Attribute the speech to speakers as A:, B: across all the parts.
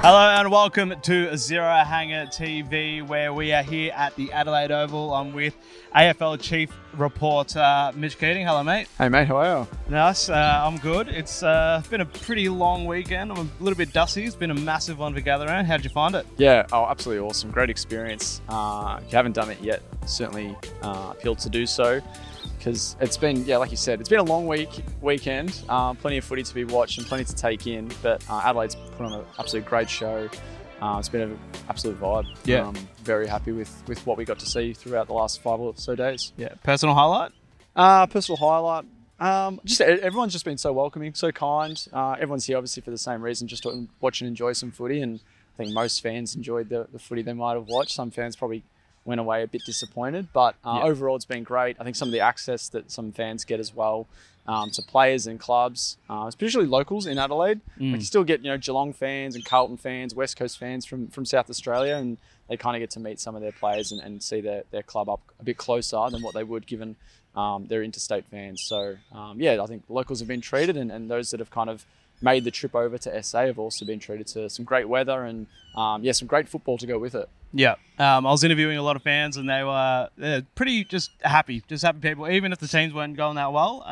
A: Hello and welcome to Zero Hanger TV, where we are here at the Adelaide Oval. I'm with AFL Chief Reporter Mitch Keating. Hello, mate.
B: Hey, mate. How are you?
A: Nice. I'm good. It's been a pretty long weekend. I'm a little bit dusty. It's been a massive one for Gather Round. How did you find it?
B: Yeah. Oh, absolutely awesome. Great experience. If you haven't done it yet, certainly appeal to do so. Because it's been, like you said, it's been a long weekend. Plenty of footy to be watched and plenty to take in. But Adelaide's put on an absolute great show. It's been an absolute vibe.
A: Yeah.
B: Very happy with what we got to see throughout the last 5 or so days.
A: Yeah. Personal highlight?
B: Personal highlight. Just everyone's just been so welcoming, so kind. Everyone's here obviously for the same reason, just to watch and enjoy some footy. And I think most fans enjoyed the footy they might have watched. Some fans probably went away a bit disappointed, but overall it's been great. I think some of the access that some fans get as well to players and clubs, especially locals in Adelaide. Like you still get Geelong fans and Carlton fans, West Coast fans from South Australia, and they kind of get to meet some of their players and see their club up a bit closer than what they would given their interstate fans. So I think locals have been treated, and those that have kind of made the trip over to SA have also been treated to some great weather and some great football to go with it.
A: Yeah, I was interviewing a lot of fans, and they're pretty just happy people, even if the teams weren't going that well.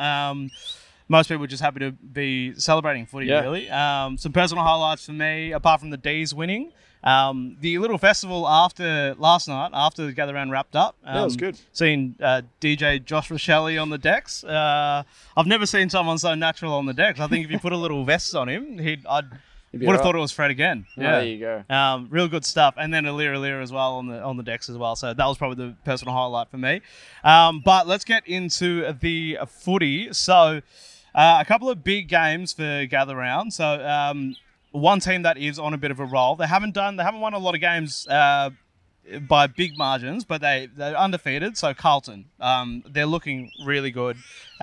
A: Most people were just happy to be celebrating footy, really. Some personal highlights for me, apart from the D's winning. The little festival after last night, after the Gather Round wrapped up.
B: That was good.
A: Seeing DJ Josh Rochelle on the decks. I've never seen someone so natural on the decks. I think if you put a little vest on him, I'd would have thought it was Fred again.
B: Yeah, there you go.
A: Real good stuff. And then Alira as well on the decks as well. So that was probably the personal highlight for me. But let's get into the footy. So a couple of big games for Gather Round. So one team that is on a bit of a roll. They haven't won a lot of games by big margins, but they're undefeated. So Carlton, they're looking really good.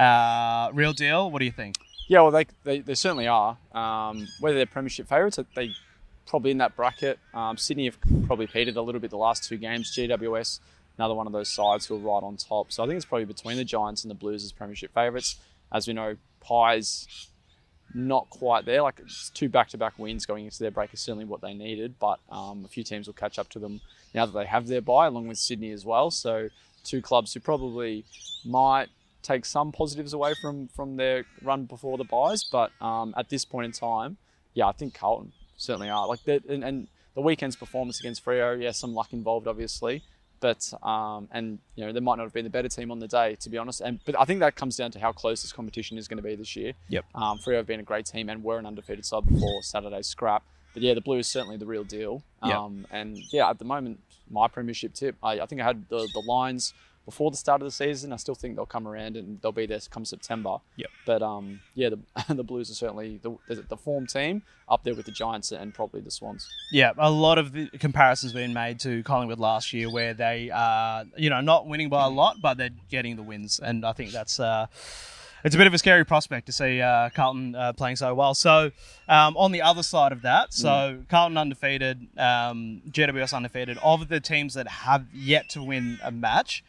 A: Real deal. What do you think?
B: Yeah, well, they certainly are. Whether they're premiership favourites, they probably in that bracket. Sydney have probably petered a little bit the last 2 games. GWS, another one of those sides who are right on top. So I think it's probably between the Giants and the Blues as premiership favourites. As we know, Pies not quite there. Like it's 2 back-to-back wins going into their break is certainly what they needed, but a few teams will catch up to them now that they have their bye, along with Sydney as well. So 2 clubs who probably might take some positives away from their run before the buys, but at this point in time, I think Carlton certainly are. Like and the weekend's performance against Freo, some luck involved, obviously, but there might not have been the better team on the day, to be honest. But I think that comes down to how close this competition is going to be this year.
A: Yep.
B: Freo have been a great team and were an undefeated side before Saturday's scrap. But the Blues certainly the real deal. At the moment, my premiership tip, I think I had the Lions before the start of the season. I still think they'll come around and they'll be there come September.
A: Yep.
B: But the Blues are certainly the form team up there with the Giants and probably the Swans. Yeah,
A: a lot of the comparisons being made to Collingwood last year, where they are not winning by a lot, but they're getting the wins, and I think that's it's a bit of a scary prospect to see Carlton playing so well. So on the other side of that, Carlton undefeated, GWS undefeated. Of the teams that have yet to win a match,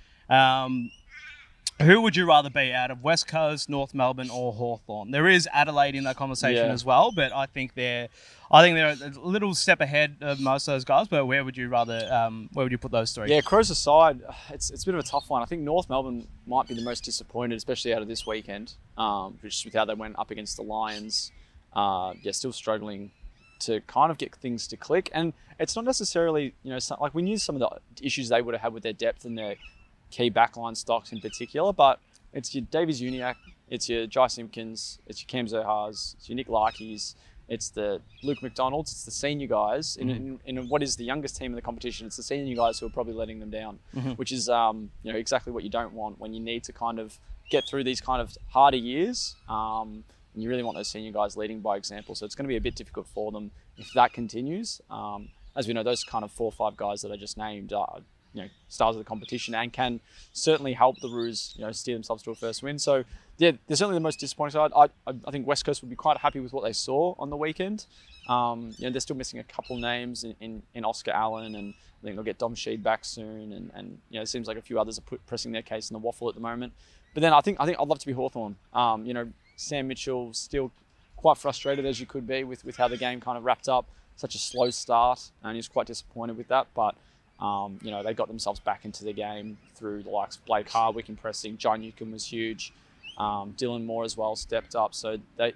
A: who would you rather be out of West Coast, North Melbourne, or Hawthorn? There is Adelaide in that conversation as well, but I think they're a little step ahead of most of those guys. But where would you put those 3?
B: Yeah, Crows aside, it's a bit of a tough one. I think North Melbourne might be the most disappointed, especially out of this weekend, just with how they went up against the Lions. Still struggling to kind of get things to click, and it's not necessarily like we knew some of the issues they would have had with their depth and their key backline stocks in particular, but it's your Davies Uniacke, it's your Jai Simpkins, it's your Cam Zohars, it's your Nick Larkeys, it's the Luke McDonalds, it's the senior guys in what is the youngest team in the competition. It's the senior guys who are probably letting them down, which is exactly what you don't want when you need to kind of get through these kind of harder years. And you really want those senior guys leading by example. So it's going to be a bit difficult for them if that continues. As we know, those kind of 4 or 5 guys that I just named are stars of the competition and can certainly help the Roos, steer themselves to a first win. So they're certainly the most disappointing side. I think West Coast would be quite happy with what they saw on the weekend. They're still missing a couple names in Oscar Allen, and I think they'll get Dom Sheed back soon. And it seems like a few others are pressing their case in the waffle at the moment. But then I think I'd love to be Hawthorn. Sam Mitchell still quite frustrated as you could be with how the game kind of wrapped up. such a slow start, and he was quite disappointed with that. But they got themselves back into the game through the likes of Blake Hardwick impressing. John Newcomb was huge. Dylan Moore as well stepped up. So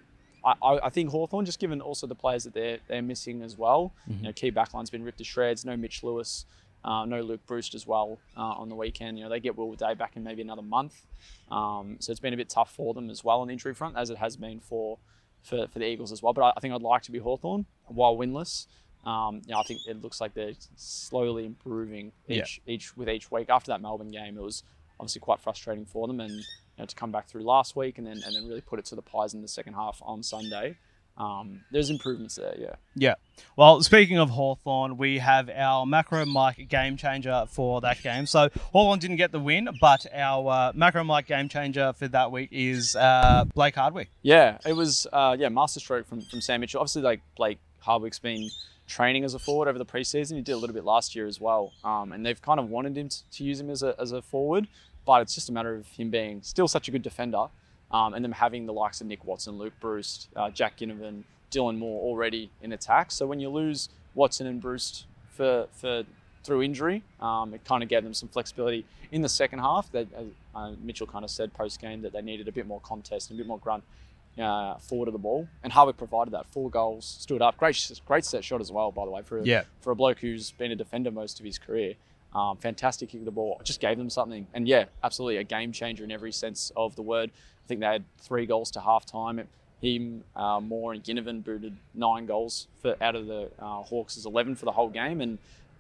B: I think Hawthorn, just given also the players that they're missing as well. Key backline's been ripped to shreds. No Mitch Lewis, no Luke Bruce as well on the weekend. They get Will Day back in maybe another month. So it's been a bit tough for them as well on the injury front, as it has been for the Eagles as well. But I think I'd like to be Hawthorn while winless. I think it looks like they're slowly improving each week. After that Melbourne game, it was obviously quite frustrating for them, and to come back through last week and then really put it to the Pies in the second half on Sunday. There's improvements there,
A: Yeah. Well, speaking of Hawthorn, we have our Macro Mike game changer for that game. So Hawthorn didn't get the win, but our Macro Mike game changer for that week is Blake Hardwick.
B: Yeah, it was masterstroke from Sam Mitchell. Obviously, like Blake Hardwick's been training as a forward over the preseason. He did a little bit last year as well, and they've kind of wanted him to use him as a forward, but it's just a matter of him being still such a good defender. And them having the likes of Nick Watson, Luke Bruce, Jack Ginnivan, Dylan Moore already in attack. So when you lose Watson and Bruce through injury, it kind of gave them some flexibility in the second half. That Mitchell kind of said post-game that they needed a bit more contest and a bit more grunt forward of the ball. And Hardwick provided that. 4 goals, stood up. Great set shot as well, by the way, for a bloke who's been a defender most of his career. Fantastic kick of the ball. Just gave them something. And absolutely a game changer in every sense of the word. I think they had 3 goals to half-time. Him, Moore and Ginnivan booted 9 goals out of the Hawks' 11 for the whole game. And,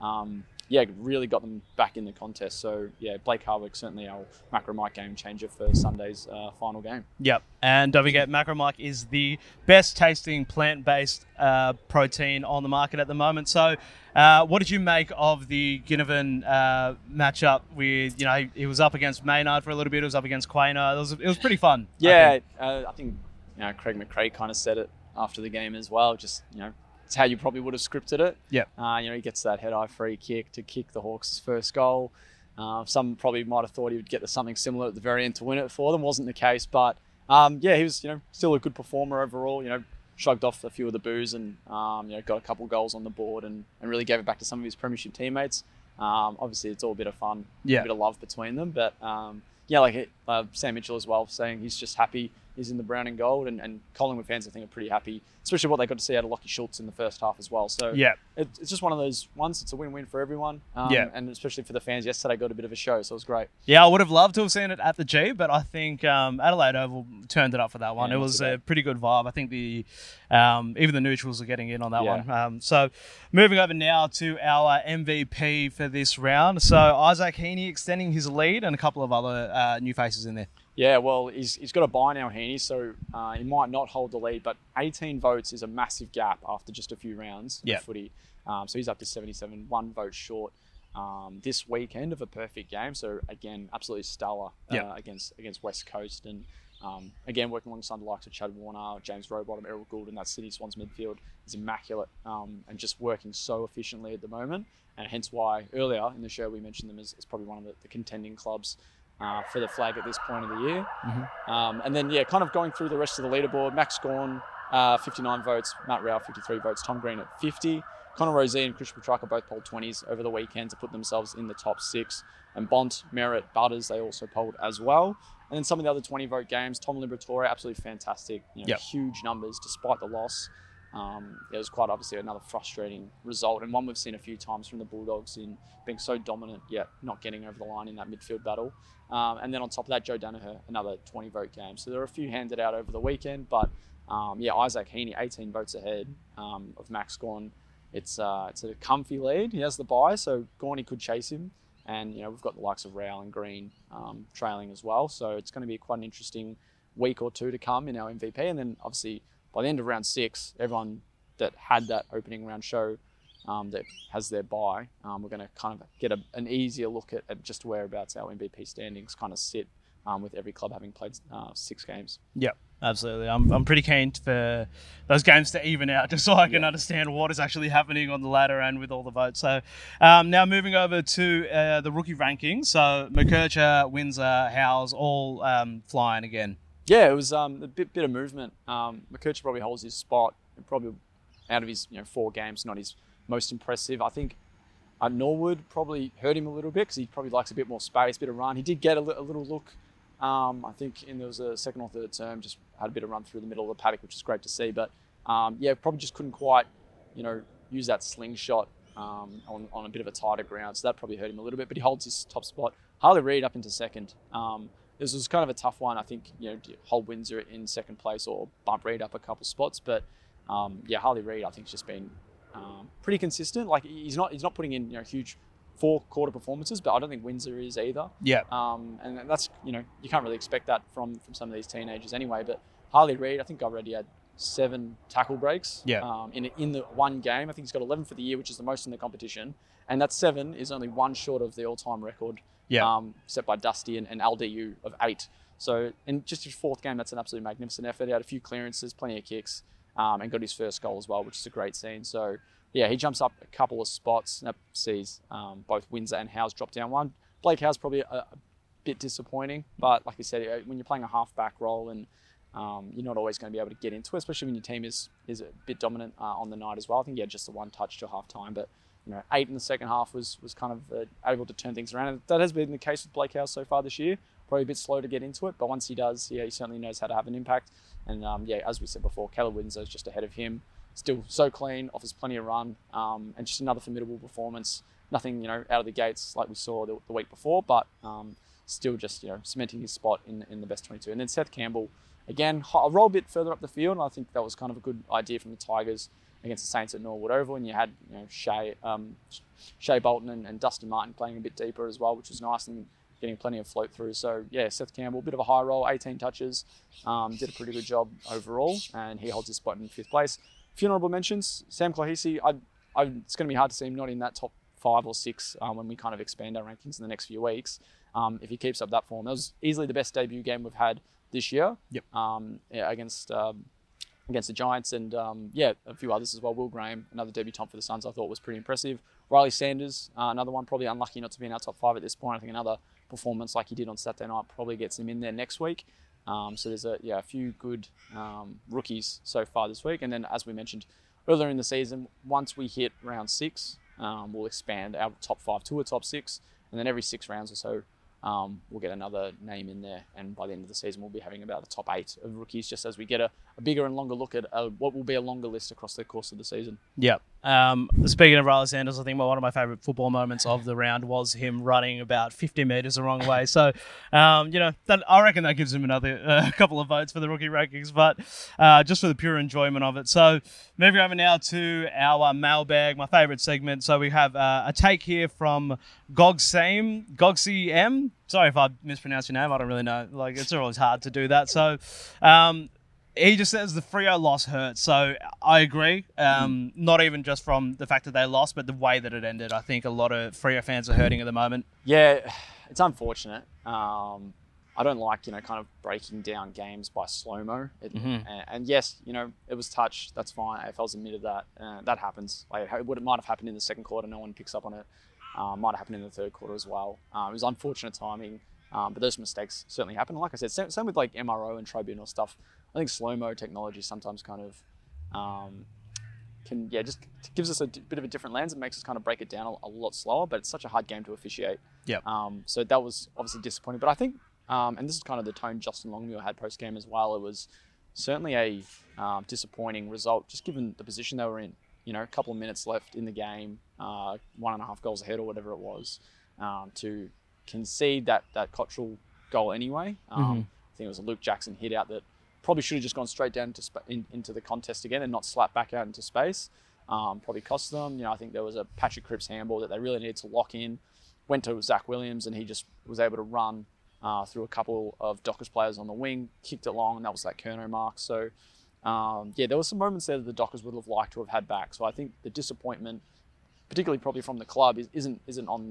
B: really got them back in the contest. So, Blake Hardwick, certainly our Macro Mike game changer for Sunday's final game.
A: Yep. And don't forget, Macro Mike is the best tasting plant-based protein on the market at the moment. So, what did you make of the Ginnivan matchup with, he was up against Maynard for a little bit, it was up against Quainer. It was pretty fun.
B: Yeah, I think Craig McRae kind of said it after the game as well. Just, it's how you probably would have scripted it.
A: Yeah.
B: He gets that head-eye free kick to kick the Hawks' first goal. Some probably might have thought he would get something similar at the very end to win it for them. Wasn't the case, but he was, still a good performer overall. Shrugged off a few of the boos and got a couple goals on the board and really gave it back to some of his premiership teammates. Obviously, it's all a bit of fun, a bit of love between them. But Sam Mitchell as well, saying he's just happy he's in the brown and gold, and Collingwood fans I think are pretty happy, especially what they got to see out of Lockie Schultz in the first half as well. So it's just one of those ones. It's a win-win for everyone, and especially for the fans. Yesterday got a bit of a show, so it was great. Yeah,
A: I would have loved to have seen it at the G, but I think Adelaide Oval turned it up for that one. It was a pretty good vibe. I think even the neutrals are getting in on that one. So moving over now to our MVP for this round. So Isaac Heaney extending his lead and a couple of other new faces in there.
B: Yeah, well, he's got a bye now, Heaney, so he might not hold the lead, but 18 votes is a massive gap after just a few rounds of footy. So he's up to 77, 1 vote short this weekend of a perfect game. So again, absolutely stellar against West Coast. And again, working alongside the likes of Chad Warner, James Rowbottom, Errol Gould, and that Sydney Swans midfield is immaculate and just working so efficiently at the moment. And hence why earlier in the show we mentioned them as probably one of the contending clubs for the flag at this point of the year. Mm-hmm. And then, kind of going through the rest of the leaderboard, Max Gawn, 59 votes, Matt Rowell, 53 votes, Tom Green at 50. Connor Rosey and Chris Petrarca both polled 20s over the weekend to put themselves in the top 6. And Bont, Merritt, Butters, they also polled as well. And then some of the other 20-vote games, Tom Liberatore, absolutely fantastic. Huge numbers despite the loss. It was quite obviously another frustrating result, and one we've seen a few times from the Bulldogs in being so dominant yet not getting over the line in that midfield battle. And then on top of that, Joe Danaher, another 20-vote game. So there are a few handed out over the weekend, but Isaac Heaney, 18 votes ahead of Max Gawn. It's a comfy lead. He has the bye, so Gawny could chase him. And, we've got the likes of Rowell and Green trailing as well. So it's going to be quite an interesting week or two to come in our MVP. And then obviously by the end of round 6, everyone that had that opening round show that has their bye, we're going to kind of get an easier look at just whereabouts our MVP standings kind of sit with every club having played 6 games.
A: Yep. Absolutely. I'm pretty keen for those games to even out just so I can understand what is actually happening on the ladder and with all the votes. So now moving over to the rookie rankings. So McKercher, Windsor, Howes, all flying again.
B: Yeah, it was a bit of movement. McKercher probably holds his spot. Probably out of his 4 games, not his most impressive. I think Norwood probably hurt him a little bit because he probably likes a bit more space, a bit of run. He did get a little look, I think, there was a second or third term, just had a bit of run through the middle of the paddock, which is great to see. But probably just couldn't quite, use that slingshot on a bit of a tighter ground. So that probably hurt him a little bit, but he holds his top spot. Harley Reid up into second. This was kind of a tough one. I think, do you hold Windsor in second place or bump Reid up a couple spots? But Harley Reid, I think, has just been pretty consistent. Like he's not putting in huge 4-quarter performances, but I don't think Windsor is either.
A: Yeah.
B: And that's you can't really expect that from some of these teenagers anyway. But Harley Reid, I think already had 7 tackle breaks.
A: Yeah.
B: In the one game, I think he's got 11 for the year, which is the most in the competition. And that 7 is only 1 short of the all-time record.
A: Yeah.
B: Set by Dusty and LDU of 8. So in just his 4th game, that's an absolutely magnificent effort. He had a few clearances, plenty of kicks, and got his first goal as well, which is a great scene. So yeah, he jumps up a couple of spots. That sees both Windsor and Howes drop down 1. Blake Howes probably a bit disappointing, but like I said, when you're playing a half-back role and you're not always going to be able to get into it, especially when your team is a bit dominant on the night as well. I think he had just the 1 touch till half-time, but 8 in the second half was kind of able to turn things around. And that has been the case with Blake Howes so far this year. Probably a bit slow to get into it, but once he does, he certainly knows how to have an impact. And as we said before, Caleb Windsor is just ahead of him. Still so clean, offers plenty of run, and just another formidable performance. Nothing, out of the gates like we saw the week before, but still just, cementing his spot in the best 22. And then Seth Campbell, again, a roll a bit further up the field, and I think that was kind of a good idea from the Tigers against the Saints at Norwood Oval, and you had Shea Bolton and Dustin Martin playing a bit deeper as well, which was nice and getting plenty of float through. So yeah, Seth Campbell, a bit of a high roll, 18 touches, did a pretty good job overall, and he holds his spot in 5th place. A few honourable mentions: Sam Clohisi. It's going to be hard to see him not in that top 5 or 6 when we kind of expand our rankings in the next few weeks. If he keeps up that form, that was easily the best debut game we've had this year.
A: Yep.
B: Against the Giants, and a few others as well. Will Graham, another debutant for the Suns, I thought was pretty impressive. Riley Sanders, another one, probably unlucky not to be in our top 5 at this point. I think another performance like he did on Saturday night probably gets him in there next week. So there's a few good rookies so far this week. And then, as we mentioned earlier in the season, once we hit round 6, we'll expand our top 5 to a top 6. And then every 6 rounds or so, we'll get another name in there, and by the end of the season we'll be having about a top 8 of rookies, just as we get a bigger and longer look at what will be a longer list across the course of the season.
A: Yeah. Speaking of Riley Sanders, I think one of my favourite football moments of the round was him running about 50 metres the wrong way. So, that, I reckon that gives him another couple of votes for the rookie rankings, but just for the pure enjoyment of it. So, moving over now to our mailbag, my favourite segment. So we have a take here from Gogsy M. Sorry if I mispronounced your name. I don't really know. Like, it's always hard to do that. So, he just says the Freo loss hurts. So I agree. Not even just from the fact that they lost, but the way that it ended. I think a lot of Freo fans are hurting at the moment.
B: Yeah, it's unfortunate. I don't like, kind of breaking down games by slow-mo. And yes, it was touch. That's fine. AFL's admitted that. That happens. Like, it might have happened in the second quarter. No one picks up on it. Might have happened in the third quarter as well. It was unfortunate timing. But those mistakes certainly happen. Like I said, same with like MRO and tribunal stuff. I think slow-mo technology sometimes kind of just gives us a bit of a different lens. It makes us kind of break it down a lot slower, but it's such a hard game to officiate.
A: Yeah.
B: So that was obviously disappointing. But I think, and this is kind of the tone Justin Longmuir had post-game as well, it was certainly a disappointing result, just given the position they were in. A couple of minutes left in the game, 1.5 goals ahead or whatever it was, to concede that Cottrell goal anyway. I think it was a Luke Jackson hit out that probably should have just gone straight down into the contest again and not slap back out into space. Probably cost them. I think there was a Patrick Cripps handball that they really needed to lock in. Went to Zach Williams and he just was able to run through a couple of Dockers players on the wing, kicked it long, and that was that Kerno mark. So there were some moments there that the Dockers would have liked to have had back. So I think the disappointment, particularly probably from the club, isn't on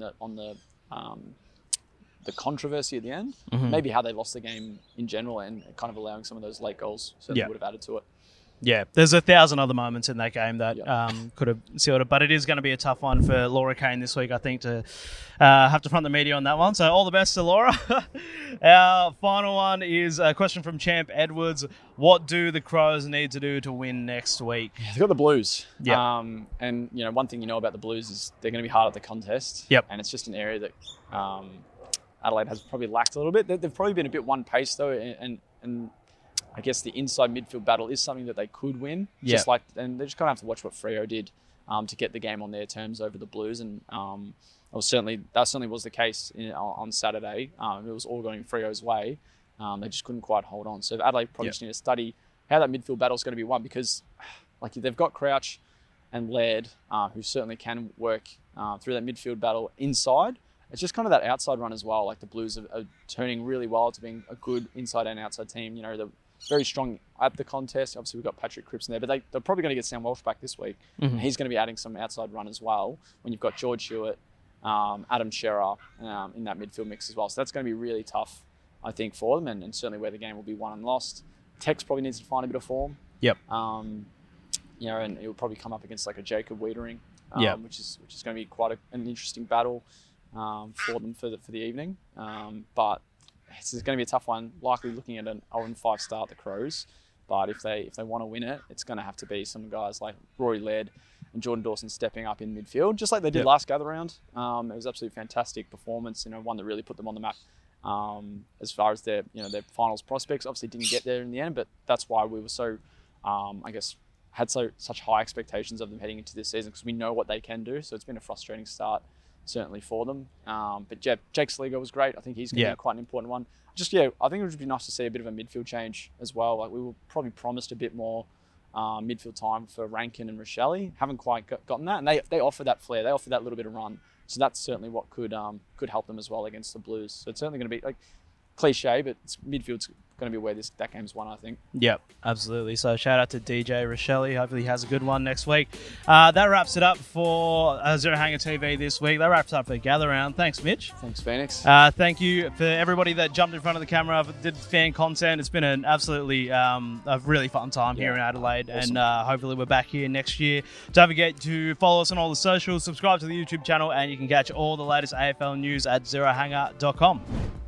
B: the controversy at the end. Maybe how they lost the game in general and kind of allowing some of those late goals certainly would have added to it.
A: Yeah, there's 1,000 other moments in that game that could have sealed it, but it is going to be a tough one for Laura Kane this week, I think, to have to front the media on that one. So all the best to Laura. Our final one is a question from Champ Edwards. What do the Crows need to do to win next week?
B: They've got the Blues.
A: Yeah.
B: And, one thing you know about the Blues is they're going to be hard at the contest.
A: Yep.
B: And it's just an area that Adelaide has probably lacked a little bit. They've probably been a bit one-pace, though, and I guess the inside midfield battle is something that they could win.
A: Yeah.
B: And they're just going to have to watch what Freo did to get the game on their terms over the Blues. And that certainly was the case on Saturday. It was all going Freo's way. They just couldn't quite hold on. So Adelaide probably just need to study how that midfield battle is going to be won, because they've got Crouch and Laird, who certainly can work through that midfield battle inside. It's just kind of that outside run as well. Like the Blues are turning really well to being a good inside and outside team. They're very strong at the contest. Obviously, we've got Patrick Cripps in there, but they're probably going to get Sam Walsh back this week.
A: Mm-hmm.
B: And he's going to be adding some outside run as well when you've got George Hewitt, Adam Shearer in that midfield mix as well. So that's going to be really tough, I think, for them, and certainly where the game will be won and lost. Tex probably needs to find a bit of form.
A: Yep.
B: And it will probably come up against like a Jacob Wiedering, which is going to be quite an interesting battle for them for the evening. But it's going to be a tough one, likely looking at an 0-5 start, the Crows. But if they want to win it, it's going to have to be some guys like Rory Laird and Jordan Dawson stepping up in midfield, just like they did last gather round. It was absolutely fantastic performance, one that really put them on the map as far as their finals prospects. Obviously didn't get there in the end, but that's why we were so, had such high expectations of them heading into this season, because we know what they can do. So it's been a frustrating start, certainly for them. But Jake Sligo was great. I think he's going to be quite an important one. I think it would be nice to see a bit of a midfield change as well. Like we were probably promised a bit more midfield time for Rankin and Rochelle. Haven't quite gotten that, and they offer that flair. They offer that little bit of run. So that's certainly what could help them as well against the Blues. So it's certainly going to be like cliche, but midfield's going to be where that game's won, I think.
A: Yep, absolutely. So shout out to DJ Rochelle. Hopefully he has a good one next week. That wraps it up for Zero Hanger TV this week. That wraps up for Gather Round. Thanks, Mitch.
B: Thanks, Phoenix.
A: Thank you for everybody that jumped in front of the camera, did fan content. It's been an absolutely a really fun time here in Adelaide. Awesome. And hopefully we're back here next year. Don't forget to follow us on all the socials, subscribe to the YouTube channel, and you can catch all the latest AFL news at zerohanger.com.